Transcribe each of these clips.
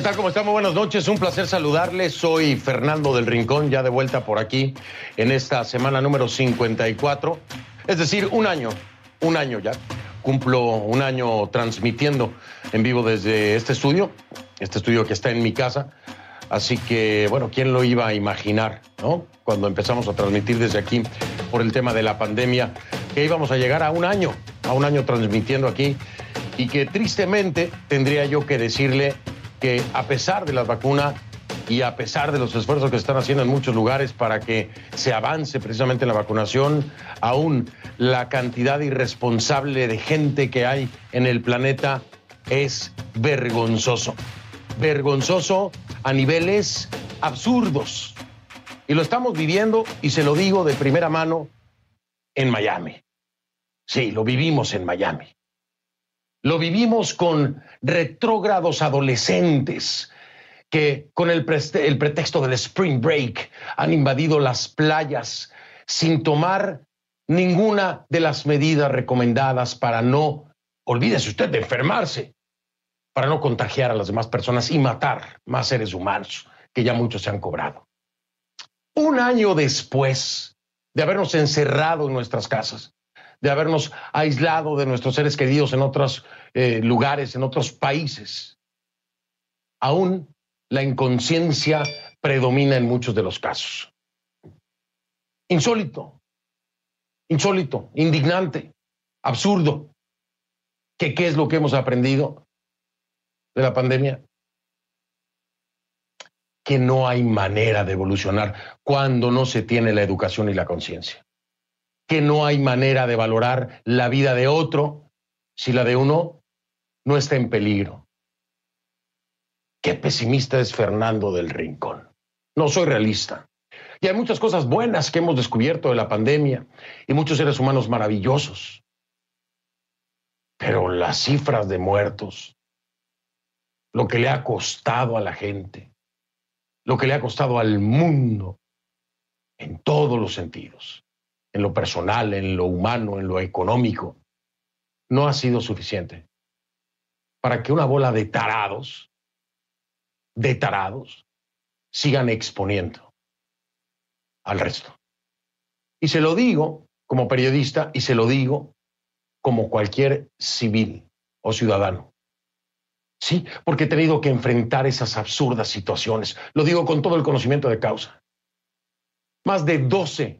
tal? ¿Cómo están? Muy buenas noches. Un placer saludarles. Soy Fernando del Rincón, ya de vuelta por aquí en esta semana número 54. Es decir, un año ya. Cumplo un año transmitiendo en vivo desde este estudio que está en mi casa. Así que, bueno, ¿quién lo iba a imaginar, no? Cuando empezamos a transmitir desde aquí por el tema de la pandemia, que íbamos a llegar a un año transmitiendo aquí y que tristemente tendría yo que decirle que a pesar de la vacuna y a pesar de los esfuerzos que se están haciendo en muchos lugares para que se avance precisamente en la vacunación, aún la cantidad irresponsable de gente que hay en el planeta es vergonzoso. Vergonzoso a niveles absurdos. Y lo estamos viviendo, y se lo digo de primera mano, en Miami. Sí, lo vivimos en Miami. Lo vivimos con retrógrados adolescentes que con el pretexto del Spring Break han invadido las playas sin tomar ninguna de las medidas recomendadas para no, olvídese usted de enfermarse, para no contagiar a las demás personas y matar más seres humanos, que ya muchos se han cobrado. Un año después de habernos encerrado en nuestras casas, de habernos aislado de nuestros seres queridos en otros lugares, en otros países, aún la inconsciencia predomina en muchos de los casos. Insólito, indignante, absurdo. ¿Qué es lo que hemos aprendido de la pandemia? Que no hay manera de evolucionar cuando no se tiene la educación y la conciencia. Que no hay manera de valorar la vida de otro si la de uno no está en peligro. Qué pesimista es Fernando del Rincón. No soy realista. Y hay muchas cosas buenas que hemos descubierto de la pandemia y muchos seres humanos maravillosos. Pero las cifras de muertos, lo que le ha costado a la gente, lo que le ha costado al mundo, en todos los sentidos, en lo personal, en lo humano, en lo económico, no ha sido suficiente para que una bola de tarados, sigan exponiendo al resto. Y se lo digo como periodista y se lo digo como cualquier civil o ciudadano. Sí, porque he tenido que enfrentar esas absurdas situaciones. Lo digo con todo el conocimiento de causa. Más de 12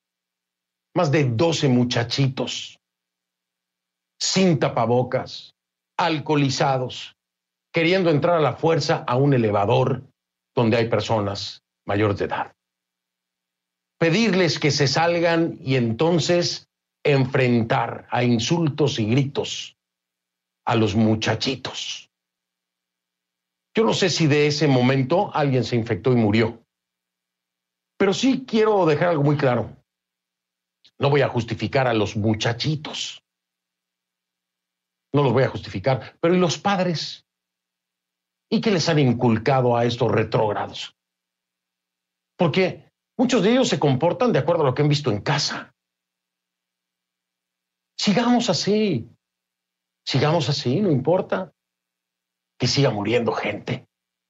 muchachitos sin tapabocas, alcoholizados, queriendo entrar a la fuerza a un elevador donde hay personas mayores de edad. Pedirles que se salgan y entonces enfrentar a insultos y gritos a los muchachitos. Yo no sé si de ese momento alguien se infectó y murió, pero sí quiero dejar algo muy claro. No voy a justificar a los muchachitos. No los voy a justificar, pero ¿y los padres? ¿Y qué les han inculcado a estos retrógrados? Porque muchos de ellos se comportan de acuerdo a lo que han visto en casa. Sigamos así, no importa que siga muriendo gente.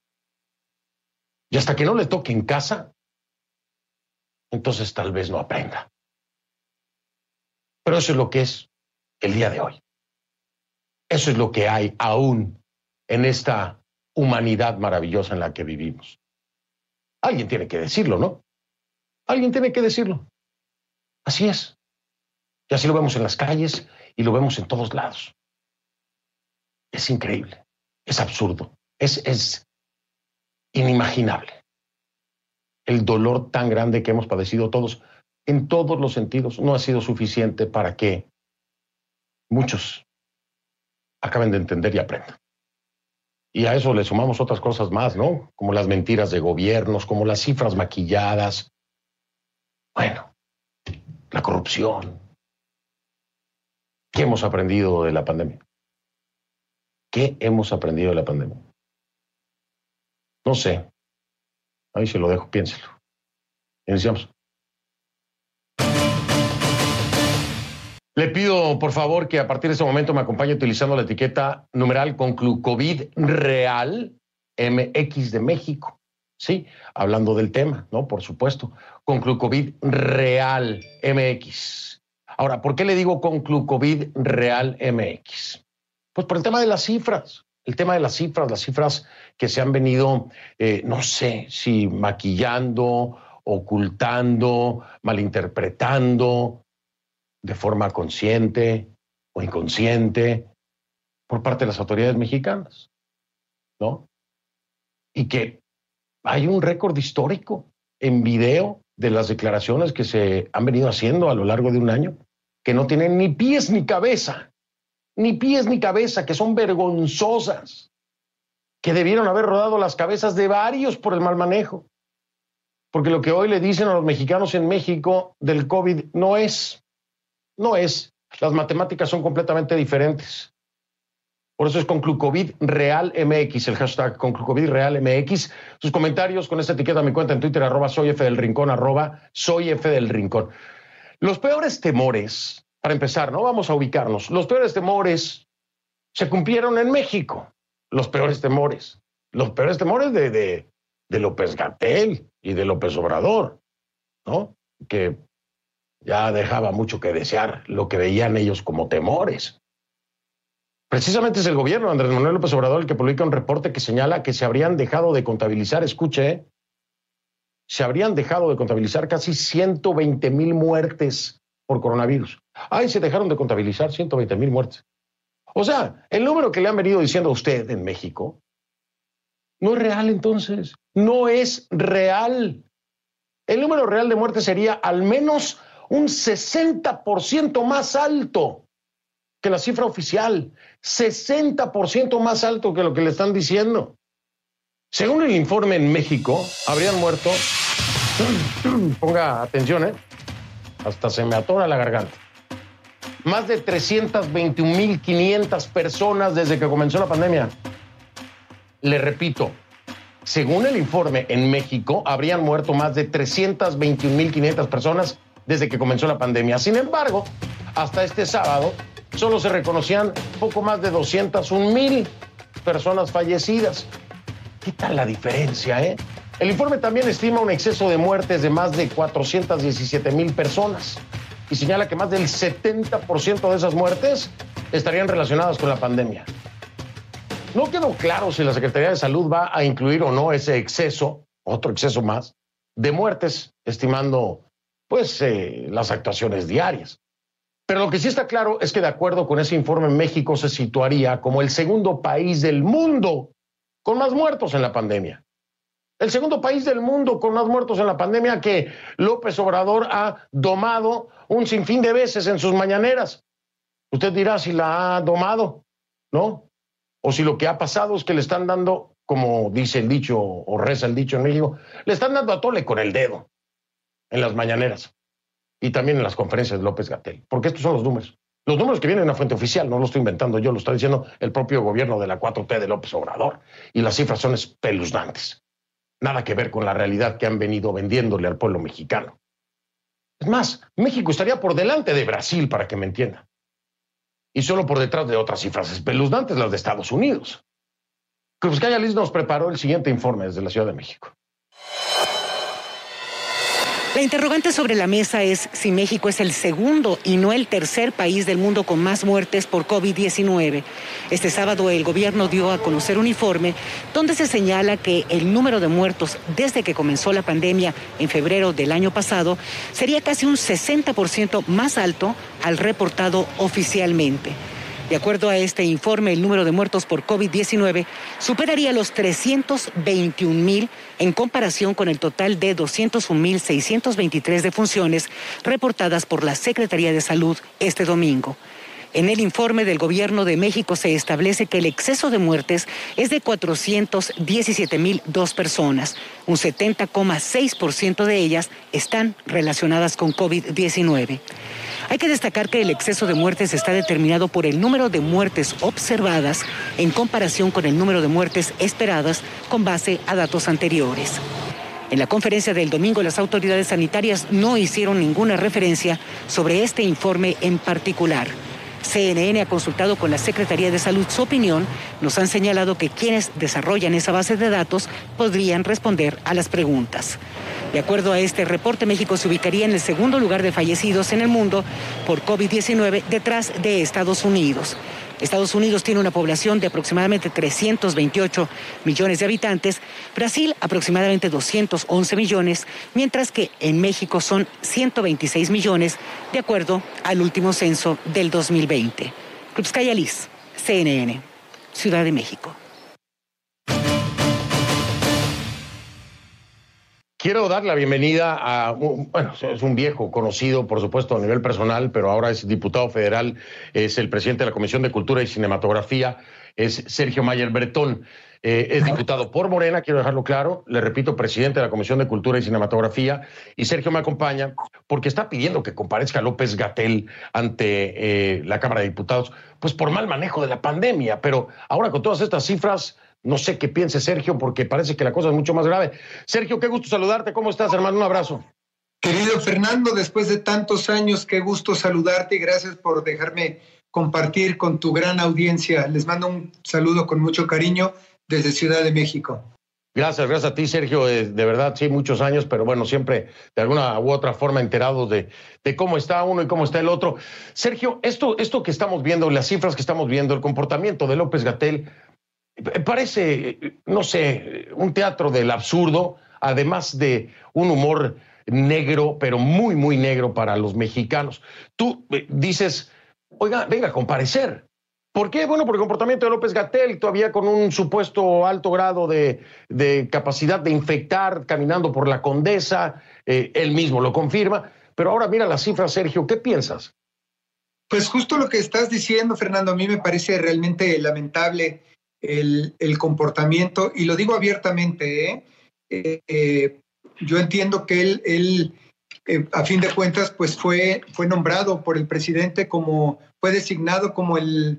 Y hasta que no le toque en casa, entonces tal vez no aprenda. Pero eso es lo que es el día de hoy. Eso es lo que hay aún en esta humanidad maravillosa en la que vivimos. Alguien tiene que decirlo, ¿no? Alguien tiene que decirlo. Así es. Y así lo vemos en las calles y lo vemos en todos lados. Es increíble, es absurdo, es inimaginable. El dolor tan grande que hemos padecido todos, en todos los sentidos, no ha sido suficiente para que muchos acaben de entender y aprendan. Y a eso le sumamos otras cosas más, ¿no? Como las mentiras de gobiernos, como las cifras maquilladas. Bueno, la corrupción. ¿Qué hemos aprendido de la pandemia? ¿Qué hemos aprendido de la pandemia? No sé. Ahí se lo dejo, piénselo. Iniciamos. Le pido, por favor, que a partir de ese momento me acompañe utilizando la etiqueta numeral Conclucovid Real MX de México. Sí, hablando del tema, ¿no? Por supuesto. Conclucovid Real MX. Ahora, ¿por qué le digo Conclucovid Real MX? Pues por el tema de las cifras. El tema de las cifras que se han venido, no sé si maquillando, ocultando, malinterpretando de forma consciente o inconsciente por parte de las autoridades mexicanas, ¿no? Y que hay un récord histórico en video de las declaraciones que se han venido haciendo a lo largo de un año, que no tienen ni pies ni cabeza, que son vergonzosas, que debieron haber rodado las cabezas de varios por el mal manejo. Porque lo que hoy le dicen a los mexicanos en México del COVID no es. Las matemáticas son completamente diferentes. Por eso es Conclucovid Real MX, el hashtag Conclucovid Real MX. Sus comentarios con esta etiqueta a mi cuenta en Twitter, @soyfdelrincón, @soyfdelrincón. Los peores temores, para empezar, ¿no? Vamos a ubicarnos. Los peores temores se cumplieron en México. Los peores temores de López-Gatell y de López Obrador, ¿no? Que ya dejaba mucho que desear lo que veían ellos como temores. Precisamente es el gobierno de Andrés Manuel López Obrador el que publica un reporte que señala que se habrían dejado de contabilizar, escuche, se habrían dejado de contabilizar casi 120,000 muertes por coronavirus. Ay, se dejaron de contabilizar 120,000 muertes. O sea, el número que le han venido diciendo a usted en México no es real entonces, no es real. El número real de muertes sería al menos un 60% más alto que la cifra oficial, 60% más alto que lo que le están diciendo. Según el informe en México, habrían muerto, ponga atención, hasta se me atora la garganta, más de 321,500 personas desde que comenzó la pandemia. Le repito, según el informe en México, habrían muerto más de 321,500 personas desde que comenzó la pandemia. Sin embargo, hasta este sábado, solo se reconocían poco más de 201,000 personas fallecidas. ¿Qué tal la diferencia, El informe también estima un exceso de muertes de más de 417,000 personas y señala que más del 70% de esas muertes estarían relacionadas con la pandemia. No quedó claro si la Secretaría de Salud va a incluir o no ese exceso, otro exceso más, de muertes, estimando, las actuaciones diarias. Pero lo que sí está claro es que de acuerdo con ese informe, México se situaría como el segundo país del mundo con más muertos en la pandemia. El segundo país del mundo con más muertos en la pandemia que López Obrador ha domado un sinfín de veces en sus mañaneras. Usted dirá si la ha domado, ¿no? O si lo que ha pasado es que le están dando, como dice el dicho o reza el dicho en México, le están dando a tole con el dedo en las mañaneras. Y también en las conferencias de López-Gatell, porque estos son los números. Los números que vienen de una fuente oficial, no lo estoy inventando yo, lo está diciendo el propio gobierno de la 4T de López Obrador. Y las cifras son espeluznantes. Nada que ver con la realidad que han venido vendiéndole al pueblo mexicano. Es más, México estaría por delante de Brasil, para que me entienda. Y solo por detrás de otras cifras espeluznantes, las de Estados Unidos. Cruz Calla Liz nos preparó el siguiente informe desde la Ciudad de México. La interrogante sobre la mesa es si México es el segundo y no el tercer país del mundo con más muertes por COVID-19. Este sábado el gobierno dio a conocer un informe donde se señala que el número de muertos desde que comenzó la pandemia en febrero del año pasado sería casi un 60% más alto al reportado oficialmente. De acuerdo a este informe, el número de muertos por COVID-19 superaría los 321,000 en comparación con el total de 201,623 defunciones reportadas por la Secretaría de Salud este domingo. En el informe del Gobierno de México se establece que el exceso de muertes es de 417,002 personas. Un 70,6% de ellas están relacionadas con COVID-19. Hay que destacar que el exceso de muertes está determinado por el número de muertes observadas en comparación con el número de muertes esperadas con base a datos anteriores. En la conferencia del domingo, las autoridades sanitarias no hicieron ninguna referencia sobre este informe en particular. CNN ha consultado con la Secretaría de Salud su opinión. Nos han señalado que quienes desarrollan esa base de datos podrían responder a las preguntas. De acuerdo a este reporte, México se ubicaría en el segundo lugar de fallecidos en el mundo por COVID-19, detrás de Estados Unidos. Estados Unidos tiene una población de aproximadamente 328 millones de habitantes, Brasil aproximadamente 211 millones, mientras que en México son 126 millones, de acuerdo al último censo del 2020. Krupskaya Liz, CNN, Ciudad de México. Quiero dar la bienvenida a, bueno, es un viejo conocido, por supuesto, a nivel personal, pero ahora es diputado federal, es el presidente de la Comisión de Cultura y Cinematografía, es Sergio Mayer Bretón. Es diputado por Morena, quiero dejarlo claro, le repito, presidente de la Comisión de Cultura y Cinematografía, y Sergio me acompaña porque está pidiendo que comparezca López-Gatell ante la Cámara de Diputados, pues por mal manejo de la pandemia, pero ahora con todas estas cifras, no sé qué piense Sergio, porque parece que la cosa es mucho más grave. Sergio, qué gusto saludarte. ¿Cómo estás, hermano? Un abrazo. Querido Fernando, después de tantos años, qué gusto saludarte y gracias por dejarme compartir con tu gran audiencia. Les mando un saludo con mucho cariño desde Ciudad de México. Gracias a ti, Sergio. De verdad, sí, muchos años, pero bueno, siempre de alguna u otra forma enterados de cómo está uno y cómo está el otro. Sergio, esto que estamos viendo, las cifras que estamos viendo, el comportamiento de López-Gatell, parece, no sé, un teatro del absurdo, además de un humor negro, pero muy, muy negro para los mexicanos. Tú dices, oiga, venga a comparecer. ¿Por qué? Bueno, por el comportamiento de López-Gatell, todavía con un supuesto alto grado de capacidad de infectar, caminando por la Condesa, él mismo lo confirma. Pero ahora mira las cifras, Sergio, ¿qué piensas? Pues justo lo que estás diciendo, Fernando, a mí me parece realmente lamentable el comportamiento, y lo digo abiertamente, yo entiendo que él a fin de cuentas, pues fue nombrado por el presidente fue designado como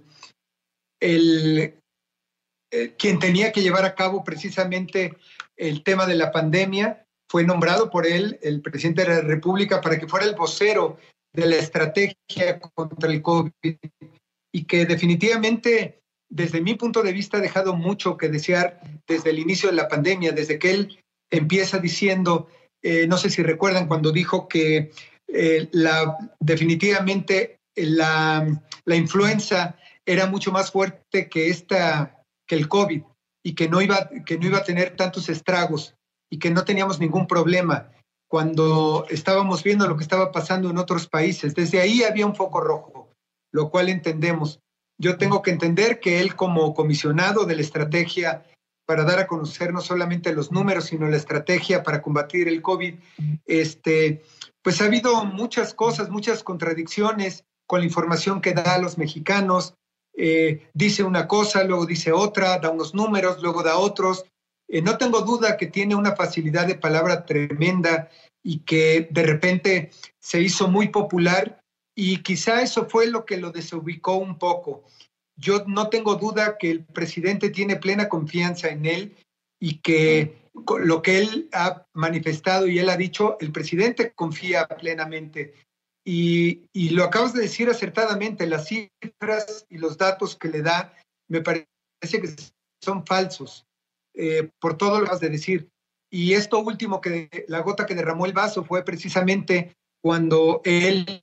quien tenía que llevar a cabo precisamente el tema de la pandemia. Fue nombrado por él, el presidente de la República, para que fuera el vocero de la estrategia contra el COVID, y que definitivamente, desde mi punto de vista, ha dejado mucho que desear desde el inicio de la pandemia, desde que él empieza diciendo, no sé si recuerdan cuando dijo que definitivamente la influenza era mucho más fuerte que el COVID, y que no iba a tener tantos estragos y que no teníamos ningún problema cuando estábamos viendo lo que estaba pasando en otros países. Desde ahí había un foco rojo, lo cual entendemos. Yo tengo que entender que él, como comisionado de la estrategia para dar a conocer no solamente los números, sino la estrategia para combatir el COVID, pues ha habido muchas cosas, muchas contradicciones con la información que da a los mexicanos. Dice una cosa, luego dice otra, da unos números, luego da otros. No tengo duda que tiene una facilidad de palabra tremenda y que de repente se hizo muy popular, y quizá eso fue lo que lo desubicó un poco. Yo no tengo duda que el presidente tiene plena confianza en él, y que lo que él ha manifestado y él ha dicho, el presidente confía plenamente. Y lo acabas de decir acertadamente, las cifras y los datos que le da me parece que son falsos, por todo lo que acabas de decir. Y esto último, la gota que derramó el vaso, fue precisamente cuando él,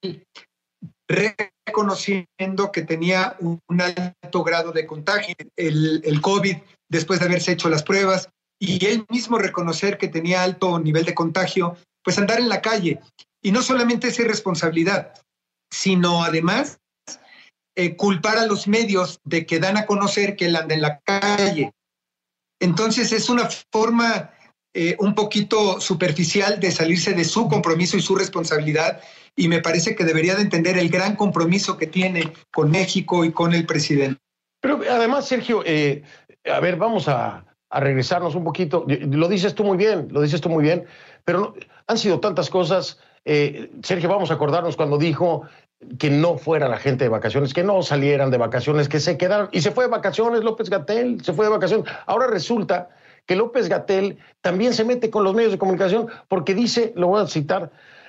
reconociendo que tenía un alto grado de contagio, el COVID, después de haberse hecho las pruebas, y él mismo reconocer que tenía alto nivel de contagio, pues andar en la calle. Y no solamente es irresponsabilidad, sino además culpar a los medios de que dan a conocer que él anda en la calle. Entonces es una forma un poquito superficial de salirse de su compromiso y su responsabilidad, y me parece que debería de entender el gran compromiso que tiene con México y con el presidente. Pero además, Sergio, a ver, vamos a regresarnos un poquito. Lo dices tú muy bien, pero no, han sido tantas cosas. Sergio, vamos a acordarnos cuando dijo que no fuera la gente de vacaciones, que no salieran de vacaciones, que se quedaran. Y se fue de vacaciones López-Gatell, se fue de vacaciones. Ahora resulta que López-Gatell también se mete con los medios de comunicación porque dice, lo voy a citar,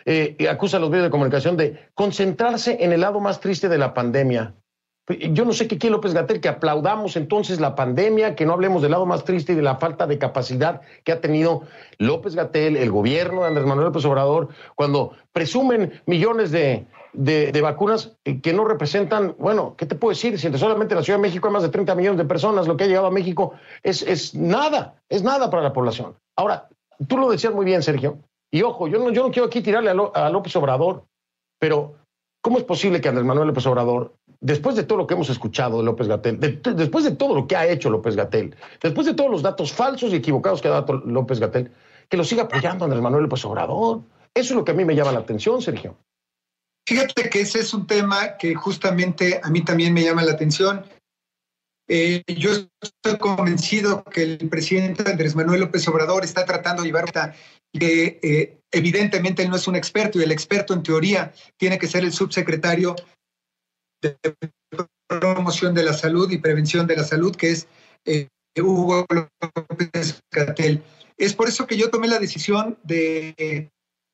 acusa a los medios de comunicación de concentrarse en el lado más triste de la pandemia. Yo no sé qué quiere López-Gatell, que aplaudamos entonces la pandemia, que no hablemos del lado más triste y de la falta de capacidad que ha tenido López-Gatell, el gobierno de Andrés Manuel López Obrador, cuando presumen millones de vacunas que no representan, bueno, ¿qué te puedo decir? Si solamente en la Ciudad de México hay más de 30 millones de personas, lo que ha llegado a México es nada para la población. Ahora, tú lo decías muy bien, Sergio, y ojo, yo no quiero aquí tirarle a López Obrador, pero ¿cómo es posible que Andrés Manuel López Obrador, después de todo lo que hemos escuchado de López-Gatell, después de todo lo que ha hecho López-Gatell, después de todos los datos falsos y equivocados que ha dado López-Gatell, que lo siga apoyando Andrés Manuel López Obrador? Eso es lo que a mí me llama la atención, Sergio. Fíjate que ese es un tema que justamente a mí también me llama la atención. Yo estoy convencido que el presidente Andrés Manuel López Obrador está tratando de llevar que evidentemente él no es un experto, y el experto en teoría tiene que ser el subsecretario de Promoción de la Salud y Prevención de la Salud, que es Hugo López-Gatell. Es por eso que yo tomé la decisión de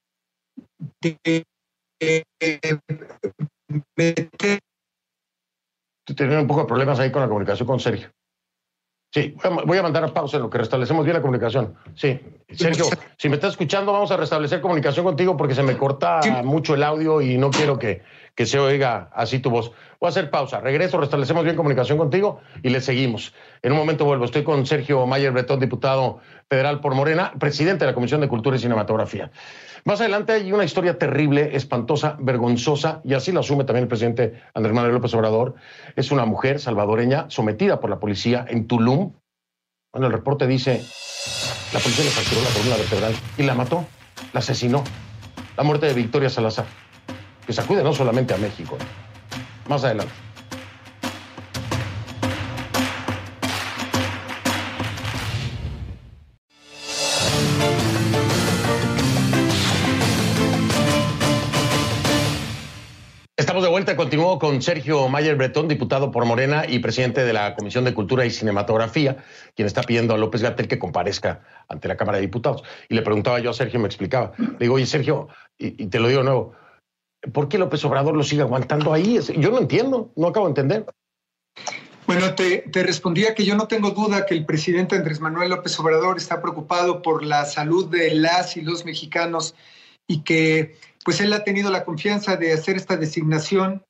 meter. Tienen un poco de problemas ahí con la comunicación con Sergio. Sí, voy a mandar a pausa en lo que restablecemos bien la comunicación. Sí, Sergio, si me estás escuchando, vamos a restablecer comunicación contigo porque se me corta mucho el audio y no quiero que se oiga así tu voz. Voy a hacer pausa, regreso, restablecemos bien comunicación contigo y le seguimos. En un momento vuelvo. Estoy con Sergio Mayer Bretón, diputado federal por Morena, presidente de la Comisión de Cultura y Cinematografía. Más adelante hay una historia terrible, espantosa, vergonzosa, y así lo asume también el presidente Andrés Manuel López Obrador. Es una mujer salvadoreña sometida por la policía en Tulum. Bueno, el reporte dice, la policía le fracturó la columna vertebral y la mató, la asesinó. La muerte de Victoria Salazar, que sacude no solamente a México. Más adelante. Estamos de vuelta, continúo con Sergio Mayer Bretón, diputado por Morena y presidente de la Comisión de Cultura y Cinematografía, quien está pidiendo a López-Gatell que comparezca ante la Cámara de Diputados. Y le preguntaba yo a Sergio, me explicaba. Le digo, oye, Sergio, y te lo digo de nuevo, ¿por qué López Obrador lo sigue aguantando ahí? Yo no entiendo, no acabo de entender. Bueno, te respondía que yo no tengo duda que el presidente Andrés Manuel López Obrador está preocupado por la salud de las y los mexicanos y que pues él ha tenido la confianza de hacer esta designación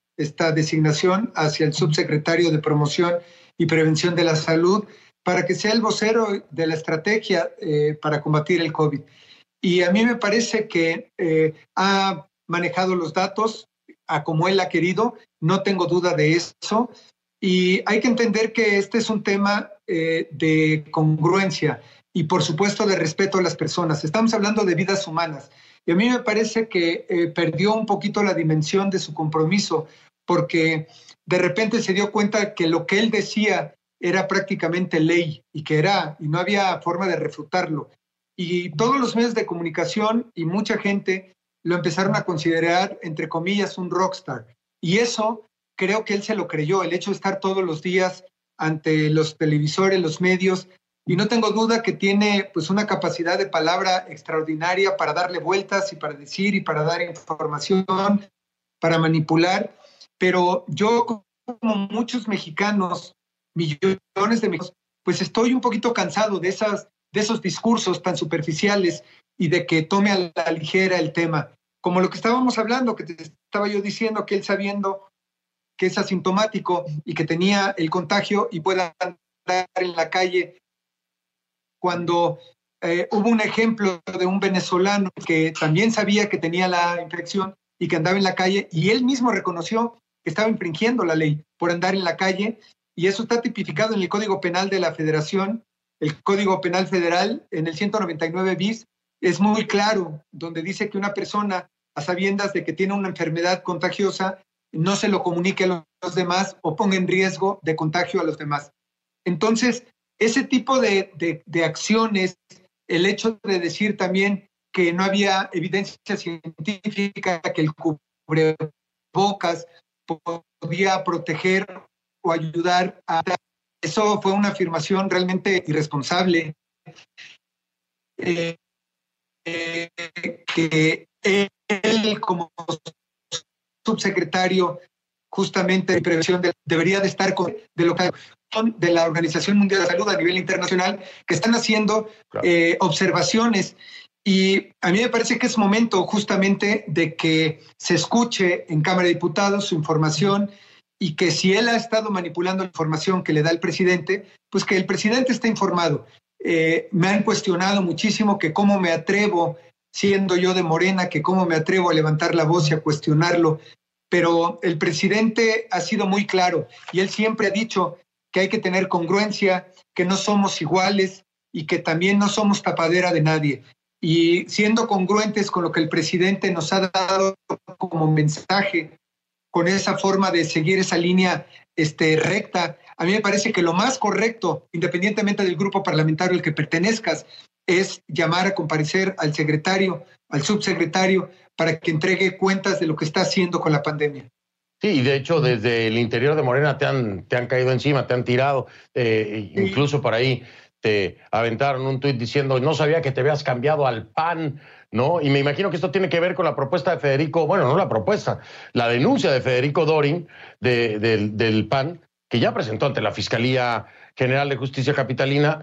hacia el subsecretario de Promoción y Prevención de la Salud para que sea el vocero de la estrategia para combatir el COVID. Y a mí me parece que ha manejado los datos a como él ha querido, no tengo duda de eso. Y hay que entender que este es un tema de congruencia y, por supuesto, de respeto a las personas. Estamos hablando de vidas humanas. Y a mí me parece que perdió un poquito la dimensión de su compromiso, porque de repente se dio cuenta que lo que él decía era prácticamente ley y no había forma de refutarlo. Y todos los medios de comunicación y mucha gente lo empezaron a considerar, entre comillas, un rockstar. Y eso creo que él se lo creyó, el hecho de estar todos los días ante los televisores, los medios, y no tengo duda que tiene pues una capacidad de palabra extraordinaria para darle vueltas y para decir y para dar información, para manipular, pero yo, como muchos mexicanos, millones de mexicanos, pues estoy un poquito cansado de esos discursos tan superficiales y de que tome a la ligera el tema, como lo que estábamos hablando, que te estaba yo diciendo, que él sabiendo que es asintomático y que tenía el contagio y pueda andar en la calle, cuando hubo un ejemplo de un venezolano que también sabía que tenía la infección y que andaba en la calle, y él mismo reconoció que estaba infringiendo la ley por andar en la calle, y eso está tipificado en el Código Penal de la Federación, el Código Penal Federal, en el 199 bis, es muy claro, donde dice que una persona, a sabiendas de que tiene una enfermedad contagiosa, no se lo comunique a los demás o ponga en riesgo de contagio a los demás. Entonces, ese tipo de acciones, el hecho de decir también que no había evidencia científica, que el cubrebocas podía proteger o ayudar eso fue una afirmación realmente irresponsable. Que él él como subsecretario justamente de prevención debería de estar con de la Organización Mundial de la Salud a nivel internacional, que están haciendo observaciones. Y a mí me parece que es momento justamente de que se escuche en Cámara de Diputados su información, y que si él ha estado manipulando la información que le da el presidente, pues que el presidente esté informado. Me han cuestionado muchísimo que cómo me atrevo, siendo yo de Morena, que cómo me atrevo a levantar la voz y a cuestionarlo. Pero el presidente ha sido muy claro y él siempre ha dicho que hay que tener congruencia, que no somos iguales y que también no somos tapadera de nadie. Y siendo congruentes con lo que el presidente nos ha dado como mensaje, con esa forma de seguir esa línea recta, a mí me parece que lo más correcto, independientemente del grupo parlamentario al que pertenezcas, es llamar a comparecer al secretario, al subsecretario, para que entregue cuentas de lo que está haciendo con la pandemia. Sí, y de hecho desde el interior de Morena te han caído encima, te han tirado, incluso por ahí te aventaron un tuit diciendo no sabía que te habías cambiado al PAN, ¿no? Y me imagino que esto tiene que ver con la propuesta de Federico, bueno, no la propuesta, la denuncia de Federico Dorin del PAN, que ya presentó ante la Fiscalía General de Justicia Capitalina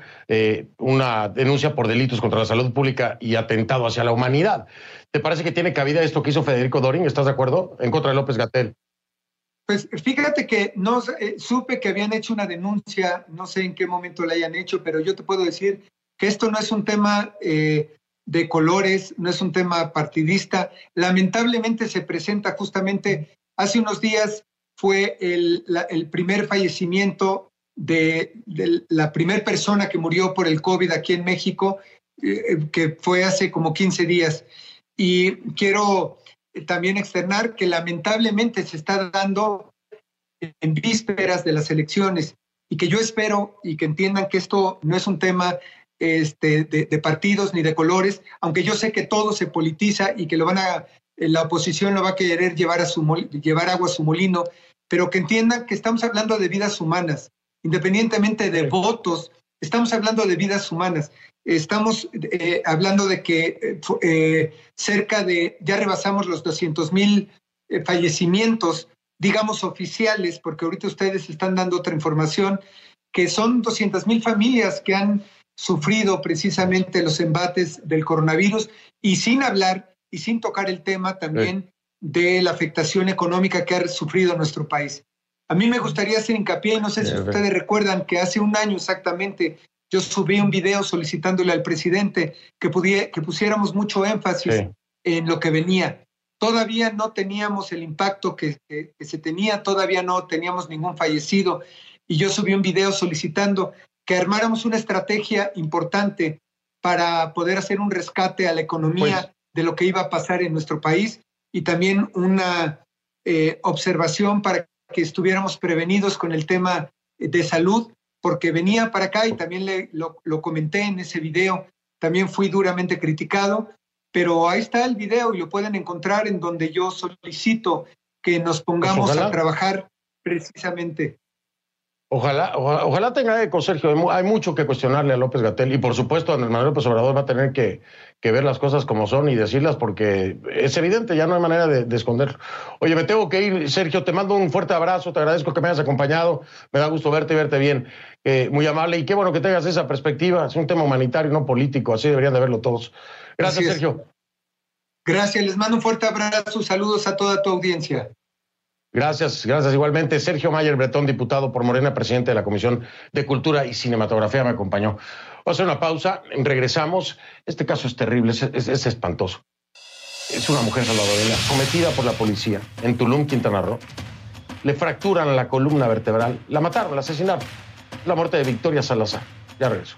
una denuncia por delitos contra la salud pública y atentado hacia la humanidad. ¿Te parece que tiene cabida esto que hizo Federico Dorin? ¿Estás de acuerdo? En contra de López-Gatell. Pues fíjate que no supe que habían hecho una denuncia, no sé en qué momento la hayan hecho, pero yo te puedo decir que esto no es un tema de colores, no es un tema partidista. Lamentablemente se presenta justamente, hace unos días fue el primer fallecimiento de la primera persona que murió por el COVID aquí en México, que fue hace como 15 días. Y quiero también externar que lamentablemente se está dando en vísperas de las elecciones, y que yo espero y que entiendan que esto no es un tema de partidos ni de colores, aunque yo sé que todo se politiza y que la oposición lo va a querer llevar agua a su molino, pero que entiendan que estamos hablando de vidas humanas, independientemente de votos, estamos hablando de vidas humanas. Estamos hablando de que ya rebasamos los 200,000 fallecimientos, digamos oficiales, porque ahorita ustedes están dando otra información, que son 200,000 familias que han sufrido precisamente los embates del coronavirus, y sin hablar y sin tocar el tema también de la afectación económica que ha sufrido nuestro país. A mí me gustaría hacer hincapié, y no sé si ustedes recuerdan que hace un año exactamente yo subí un video solicitándole al presidente que pusiéramos mucho énfasis en lo que venía. Todavía no teníamos el impacto que se tenía, todavía no teníamos ningún fallecido, y yo subí un video solicitando que armáramos una estrategia importante para poder hacer un rescate a la economía de lo que iba a pasar en nuestro país, y también una observación para que estuviéramos prevenidos con el tema de salud, porque venía para acá y también lo comenté en ese video, también fui duramente criticado, pero ahí está el video y lo pueden encontrar, en donde yo solicito que nos pongamos a trabajar precisamente. Ojalá tenga eco, Sergio. Hay mucho que cuestionarle a López-Gatell, y por supuesto Andrés Manuel López Obrador va a tener que ver las cosas como son y decirlas, porque es evidente, ya no hay manera de esconderlo. Oye, me tengo que ir, Sergio, te mando un fuerte abrazo, te agradezco que me hayas acompañado, me da gusto verte y verte bien, muy amable, y qué bueno que tengas esa perspectiva, es un tema humanitario, no político, así deberían de verlo todos. Gracias, Sergio. Gracias, les mando un fuerte abrazo, saludos a toda tu audiencia. Gracias igualmente. Sergio Mayer Bretón, diputado por Morena, presidente de la Comisión de Cultura y Cinematografía, me acompañó. Vamos a hacer una pausa, regresamos. Este caso es terrible, es espantoso. Es una mujer salvadoreña sometida por la policía en Tulum, Quintana Roo. Le fracturan la columna vertebral, la mataron, la asesinaron. La muerte de Victoria Salazar. Ya regreso.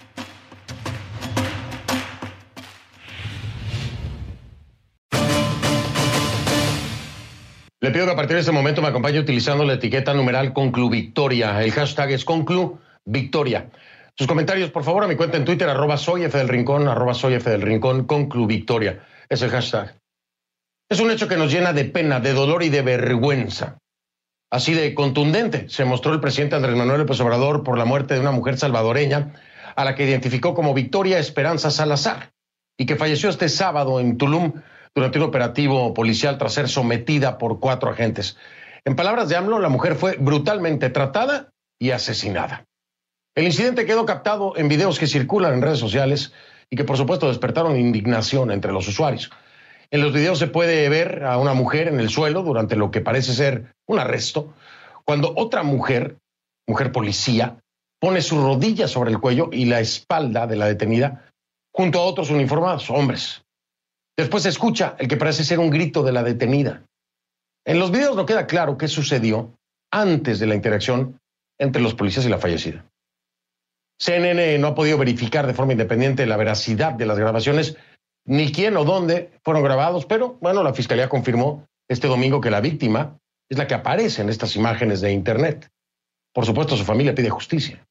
Le pido que a partir de este momento me acompañe utilizando la etiqueta numeral #ConcluVictoria. El hashtag es #ConcluVictoria. Sus comentarios, por favor, a mi cuenta en Twitter, @soyfdelrincón, @soyfdelrincón, ConcluVictoria. Es el hashtag. Es un hecho que nos llena de pena, de dolor y de vergüenza. Así de contundente se mostró el presidente Andrés Manuel López Obrador por la muerte de una mujer salvadoreña a la que identificó como Victoria Esperanza Salazar y que falleció este sábado en Tulum, durante un operativo policial tras ser sometida por 4 agentes. En palabras de AMLO, la mujer fue brutalmente tratada y asesinada. El incidente quedó captado en videos que circulan en redes sociales y que por supuesto despertaron indignación entre los usuarios. En los videos se puede ver a una mujer en el suelo durante lo que parece ser un arresto, cuando otra mujer policía, pone sus rodillas sobre el cuello y la espalda de la detenida junto a otros uniformados, hombres. Después se escucha el que parece ser un grito de la detenida. En los videos no queda claro qué sucedió antes de la interacción entre los policías y la fallecida. CNN no ha podido verificar de forma independiente la veracidad de las grabaciones, ni quién o dónde fueron grabados, pero bueno, la Fiscalía confirmó este domingo que la víctima es la que aparece en estas imágenes de internet. Por supuesto, su familia pide justicia.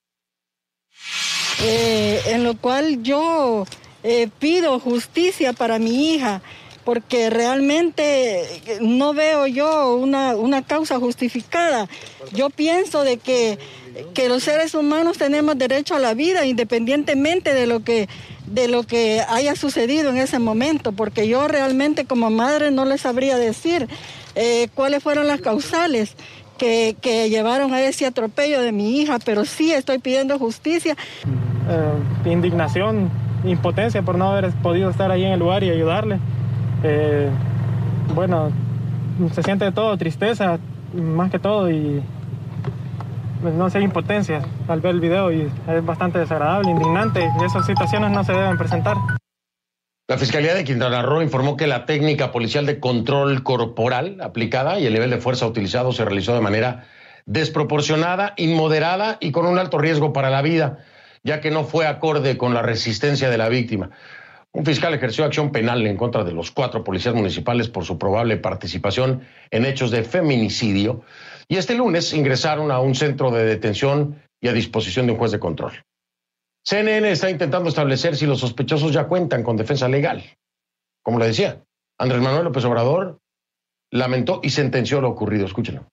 En lo cual yo pido justicia para mi hija, porque realmente no veo yo una causa justificada. Yo pienso de que los seres humanos tenemos derecho a la vida independientemente de lo que haya sucedido en ese momento, porque yo realmente como madre no les sabría decir cuáles fueron las causales que llevaron a ese atropello de mi hija, pero sí estoy pidiendo justicia. Indignación, impotencia por no haber podido estar ahí en el lugar y ayudarle. Bueno, se siente de todo, tristeza, más que todo, y no sé, impotencia al ver el video, y es bastante desagradable, indignante, y esas situaciones no se deben presentar. La Fiscalía de Quintana Roo informó que la técnica policial de control corporal aplicada y el nivel de fuerza utilizado se realizó de manera desproporcionada, inmoderada y con un alto riesgo para la vida, ya que no fue acorde con la resistencia de la víctima. Un fiscal ejerció acción penal en contra de los 4 policías municipales por su probable participación en hechos de feminicidio, y este lunes ingresaron a un centro de detención y a disposición de un juez de control. CNN está intentando establecer si los sospechosos ya cuentan con defensa legal. Como le decía, Andrés Manuel López Obrador lamentó y sentenció lo ocurrido. Escúchenlo.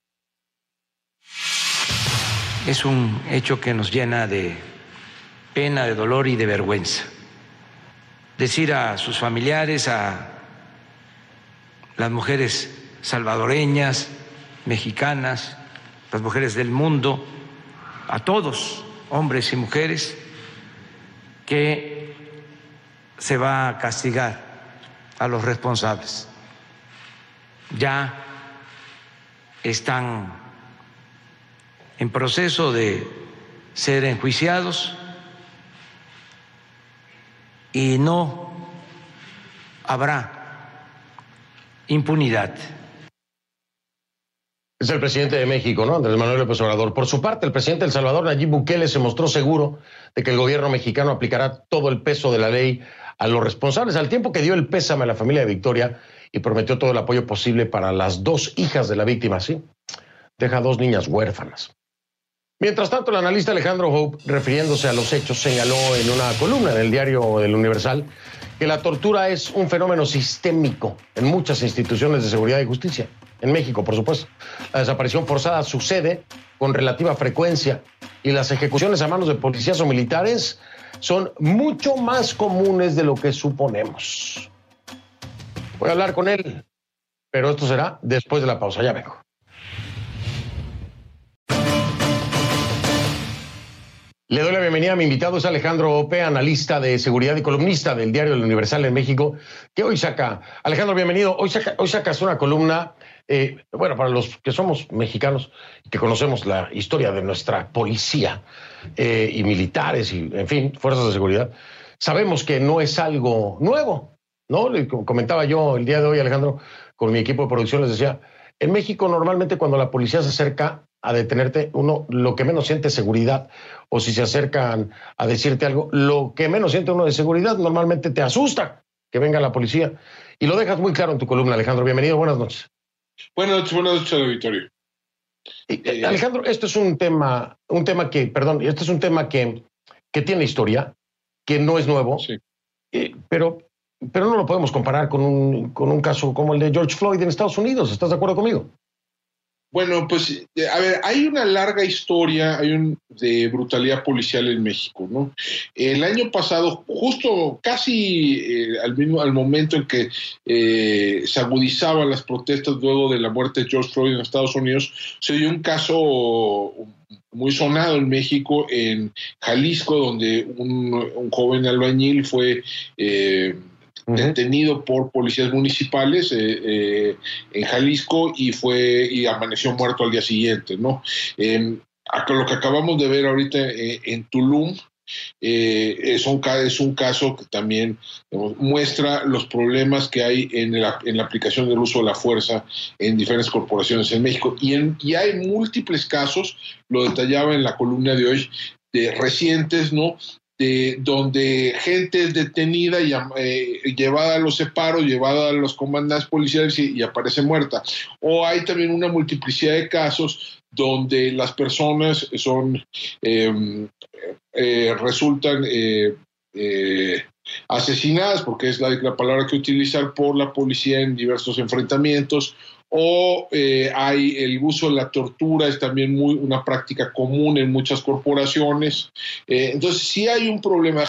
Es un hecho que nos llena de pena, de dolor y de vergüenza. Decir a sus familiares, a las mujeres salvadoreñas, mexicanas, las mujeres del mundo, a todos, hombres y mujeres, que se va a castigar a los responsables. Ya están en proceso de ser enjuiciados y no habrá impunidad. Es el presidente de México, ¿no? Andrés Manuel López Obrador. Por su parte, el presidente de El Salvador, Nayib Bukele, se mostró seguro de que el gobierno mexicano aplicará todo el peso de la ley a los responsables, al tiempo que dio el pésame a la familia de Victoria y prometió todo el apoyo posible para las 2 hijas de la víctima, ¿sí? Deja 2 niñas huérfanas. Mientras tanto, el analista Alejandro Hope, refiriéndose a los hechos, señaló en una columna en el diario El Universal que la tortura es un fenómeno sistémico en muchas instituciones de seguridad y justicia. En México, por supuesto. La desaparición forzada sucede con relativa frecuencia y las ejecuciones a manos de policías o militares son mucho más comunes de lo que suponemos. Voy a hablar con él, pero esto será después de la pausa. Ya vengo. Le doy la bienvenida a mi invitado, es Alejandro Ope, analista de seguridad y columnista del diario El Universal en México, que hoy saca, Alejandro, bienvenido, hoy sacas una columna, bueno, para los que somos mexicanos y que conocemos la historia de nuestra policía y militares y, en fin, fuerzas de seguridad, sabemos que no es algo nuevo, ¿no? Le comentaba yo el día de hoy, Alejandro, con mi equipo de producción, les decía, en México normalmente cuando la policía se acerca a detenerte, uno lo que menos siente es seguridad, o si se acercan a decirte algo, lo que menos siente uno de seguridad normalmente te asusta que venga la policía, y lo dejas muy claro en tu columna, Alejandro. Bienvenido, buenas noches. Buenas noches, auditorio. Alejandro, esto es un tema que tiene historia, que no es nuevo, Sí. pero no lo podemos comparar con un caso como el de George Floyd en Estados Unidos. ¿Estás de acuerdo conmigo? Bueno, pues, a ver, hay una larga historia de brutalidad policial en México, ¿no? El año pasado, justo casi al momento en que se agudizaban las protestas luego de la muerte de George Floyd en Estados Unidos, se dio un caso muy sonado en México, en Jalisco, donde un joven albañil fue detenido por policías municipales en Jalisco y amaneció muerto al día siguiente, ¿no? Lo que acabamos de ver ahorita en Tulum es un caso que también muestra los problemas que hay en la aplicación del uso de la fuerza en diferentes corporaciones en México. Y hay múltiples casos, lo detallaba en la columna de hoy, recientes, ¿no? Donde gente es detenida y llevada a los separos, llevada a los comandantes policiales y aparece muerta. O hay también una multiplicidad de casos donde las personas resultan asesinadas, porque es la palabra que utilizar, por la policía en diversos enfrentamientos. O hay el uso de la tortura, es también una práctica común en muchas corporaciones. Entonces sí hay un problema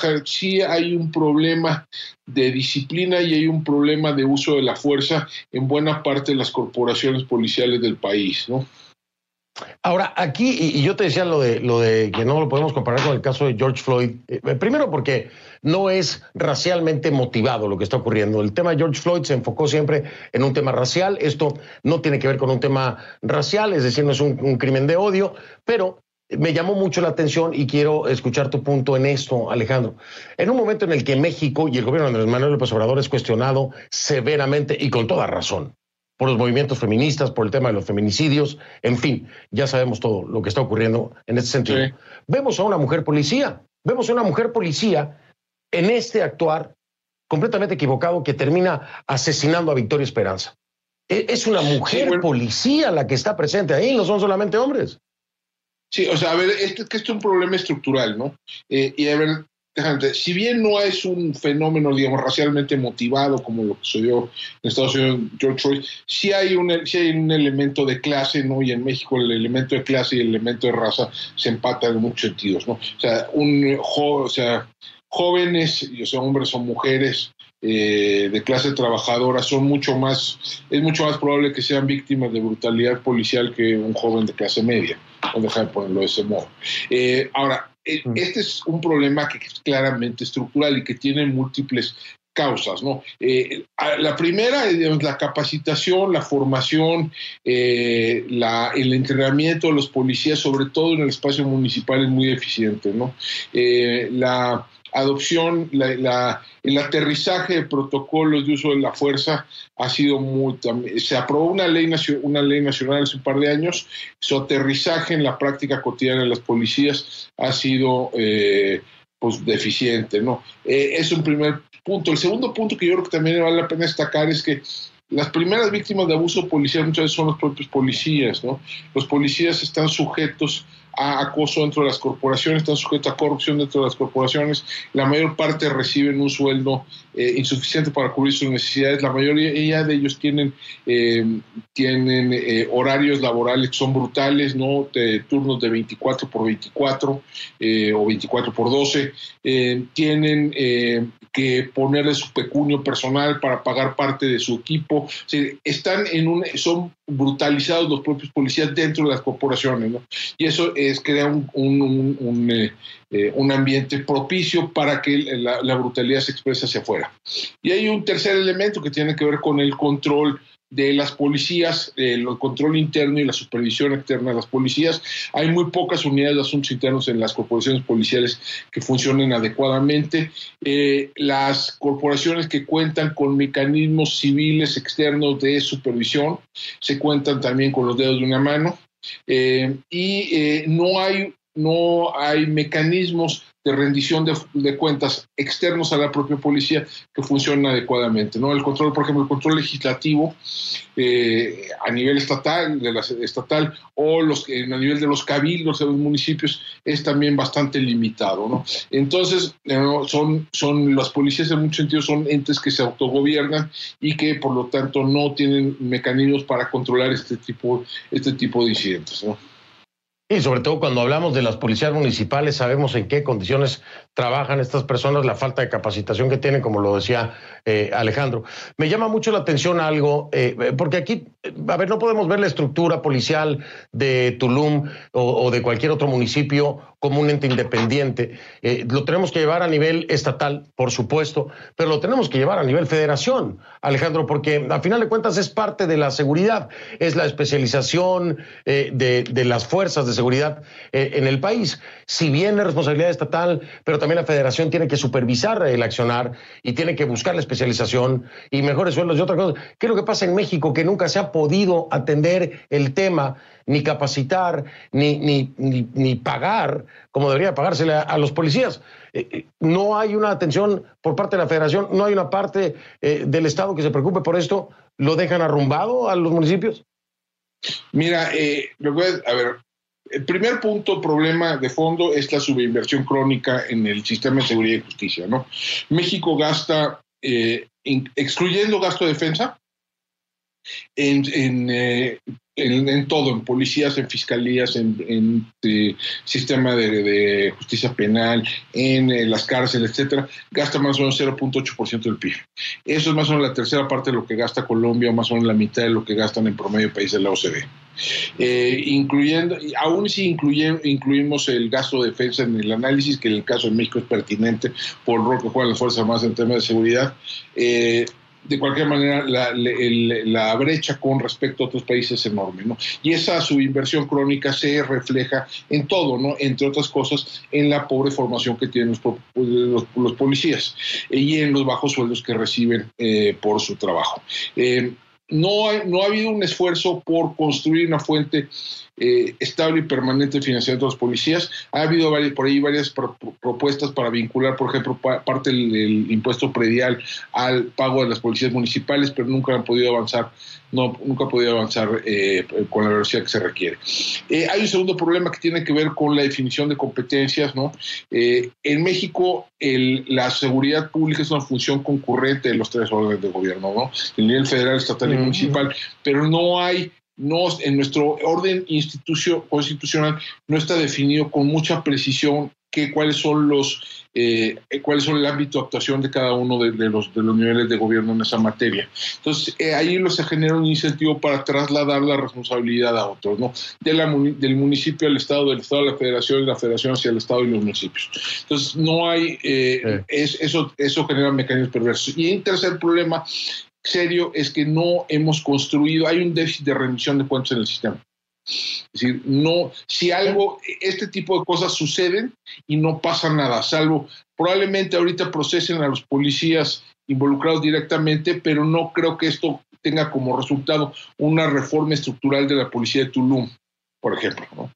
de disciplina y hay un problema de uso de la fuerza en buena parte de las corporaciones policiales del país, ¿no? Ahora, aquí, y yo te decía lo de que no lo podemos comparar con el caso de George Floyd, primero porque no es racialmente motivado lo que está ocurriendo. El tema de George Floyd se enfocó siempre en un tema racial. Esto no tiene que ver con un tema racial, es decir, no es un crimen de odio, pero me llamó mucho la atención y quiero escuchar tu punto en esto, Alejandro. En un momento en el que México y el gobierno de Andrés Manuel López Obrador es cuestionado severamente y con toda razón por los movimientos feministas, por el tema de los feminicidios, en fin, ya sabemos todo lo que está ocurriendo en este sentido. Sí. Vemos a una mujer policía en este actuar completamente equivocado que termina asesinando a Victoria Esperanza. Es una mujer policía la que está presente ahí, no son solamente hombres. Sí, o sea, a ver, esto es un problema estructural, ¿no? Y a ver, si bien no es un fenómeno, digamos, racialmente motivado como lo que sucedió en Estados Unidos, George Floyd, sí hay un elemento de clase, ¿no? Y en México el elemento de clase y el elemento de raza se empatan en muchos sentidos, ¿no? O sea, jóvenes, hombres o mujeres de clase trabajadora es mucho más probable que sean víctimas de brutalidad policial que un joven de clase media. No dejar de ponerlo de ese modo. Ahora, este es un problema que es claramente estructural y que tiene múltiples causas, ¿no? La primera es la capacitación, la formación, el entrenamiento de los policías, sobre todo en el espacio municipal, es muy deficiente, ¿no? La adopción, el aterrizaje de protocolos de uso de la fuerza ha sido se aprobó una ley nacional hace un par de años. Su aterrizaje en la práctica cotidiana de las policías ha sido deficiente, ¿no? Es un primer punto. El segundo punto que yo creo que también vale la pena destacar es que las primeras víctimas de abuso policial muchas veces son los propios policías, ¿no? Los policías están sujetos a acoso dentro de las corporaciones, están sujetos a corrupción dentro de las corporaciones. La mayor parte reciben un sueldo insuficiente para cubrir sus necesidades. La mayoría de ellos tienen horarios laborales que son brutales, ¿no? Turnos de 24 por 24 o 24 por 12. Tienen que ponerle su pecunio personal para pagar parte de su equipo. O sea, son brutalizados los propios policías dentro de las corporaciones, ¿no? Y eso crea un ambiente propicio para que la brutalidad se exprese hacia afuera. Y hay un tercer elemento que tiene que ver con el control de las policías, el control interno y la supervisión externa de las policías. Hay muy pocas unidades de asuntos internos en las corporaciones policiales que funcionen adecuadamente. Las corporaciones que cuentan con mecanismos civiles externos de supervisión se cuentan también con los dedos de una mano. No hay no hay mecanismos de rendición de cuentas externos a la propia policía que funcionen adecuadamente, ¿no? El control, por ejemplo, el control legislativo a nivel estatal, o a nivel de los cabildos de los municipios es también bastante limitado, ¿no? Entonces, son las policías en muchos sentidos son entes que se autogobiernan y que por lo tanto no tienen mecanismos para controlar este tipo de incidentes, ¿no? Y sobre todo cuando hablamos de las policías municipales, sabemos en qué condiciones trabajan estas personas, la falta de capacitación que tienen, como lo decía Alejandro. Me llama mucho la atención algo, porque aquí, no podemos ver la estructura policial de Tulum o de cualquier otro municipio como un ente independiente. Lo tenemos que llevar a nivel estatal, por supuesto, pero lo tenemos que llevar a nivel federación, Alejandro, porque a final de cuentas es parte de la seguridad, es la especialización de las fuerzas de seguridad en el país. Si bien es responsabilidad estatal, pero también la federación tiene que supervisar el accionar y tiene que buscar la especialización y mejores sueldos y otras cosas. ¿Qué es lo que pasa en México? Que nunca se ha podido atender el tema, ni capacitar, ni pagar como debería pagársele a los policías. No hay una atención por parte de la federación, no hay una parte del Estado que se preocupe por esto. ¿Lo dejan arrumbado a los municipios? Mira, a ver, el primer problema de fondo es la subinversión crónica en el sistema de seguridad y justicia, ¿no? México gasta, excluyendo gasto de defensa, en todo, en policías, en fiscalías, en sistema de justicia penal, en las cárceles, etcétera, gasta más o menos 0.8% del PIB. Eso es más o menos la tercera parte de lo que gasta Colombia, o más o menos la mitad de lo que gastan en promedio países de la OCDE. Aún si incluimos el gasto de defensa en el análisis, que en el caso de México es pertinente por el rol que juegan las Fuerzas Armadas en temas de seguridad, de cualquier manera la brecha con respecto a otros países es enorme, ¿no? Y esa subinversión crónica se refleja en todo, ¿no? Entre otras cosas, en la pobre formación que tienen los policías y en los bajos sueldos que reciben por su trabajo. No ha habido un esfuerzo por construir una fuente estable y permanente de financiamiento de los policías. Ha habido por ahí varias propuestas para vincular, por ejemplo, parte del impuesto predial al pago de las policías municipales, pero nunca han podido avanzar. Nunca ha podido avanzar con la velocidad que se requiere. Hay un segundo problema que tiene que ver con la definición de competencias, ¿no? En México, la seguridad pública es una función concurrente de los tres órdenes de gobierno, ¿no? El nivel federal, estatal y municipal, pero en nuestro orden constitucional no está definido con mucha precisión cuáles son el ámbito de actuación de cada uno de los niveles de gobierno en esa materia. Entonces, ahí se genera un incentivo para trasladar la responsabilidad a otros, ¿no? Del municipio al Estado, del Estado a la Federación, y la Federación hacia el Estado y los municipios. Entonces, no hay, eso genera mecanismos perversos. Y un tercer problema serio es que no hemos construido, hay un déficit de rendición de cuentas en el sistema. Es decir, este tipo de cosas suceden y no pasa nada, salvo probablemente ahorita procesen a los policías involucrados directamente, pero no creo que esto tenga como resultado una reforma estructural de la policía de Tulum, por ejemplo, ¿no?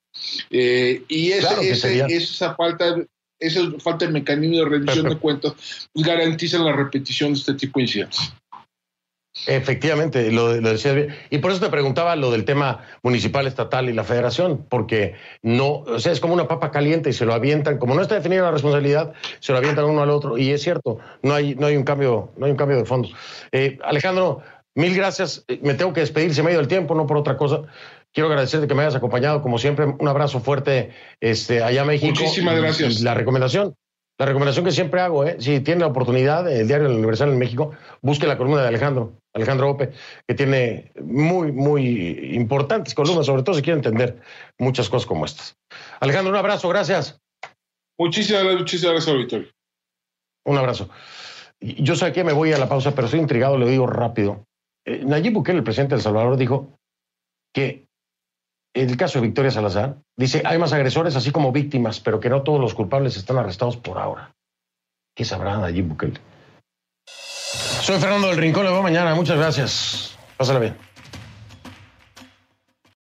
Esa falta de mecanismo de rendición de cuentas pues garantiza la repetición de este tipo de incidentes. Efectivamente, lo decías bien. Y por eso te preguntaba lo del tema municipal, estatal y la federación, porque es como una papa caliente y se lo avientan, como no está definida la responsabilidad, se lo avientan uno al otro. Y es cierto, no hay un cambio de fondos. Alejandro, mil gracias. Me tengo que despedir, se me ha ido el tiempo, no por otra cosa. Quiero agradecerte que me hayas acompañado, como siempre. Un abrazo fuerte allá a México. Muchísimas gracias. Y la recomendación que siempre hago, si tiene la oportunidad, el diario El Universal en México, busque la columna de Alejandro Ope, que tiene muy, muy importantes columnas, sobre todo si quiere entender muchas cosas como estas. Alejandro, un abrazo, gracias. Muchísimas gracias, Victoria. Un abrazo. Yo sé que me voy a la pausa, pero estoy intrigado, le digo rápido. Nayib Bukele, el presidente de El Salvador, dijo que en el caso de Victoria Salazar, dice, hay más agresores así como víctimas, pero que no todos los culpables están arrestados por ahora. ¿Qué sabrá Nayib Bukele? Soy Fernando del Rincón, le veo mañana. Muchas gracias. Pásala bien.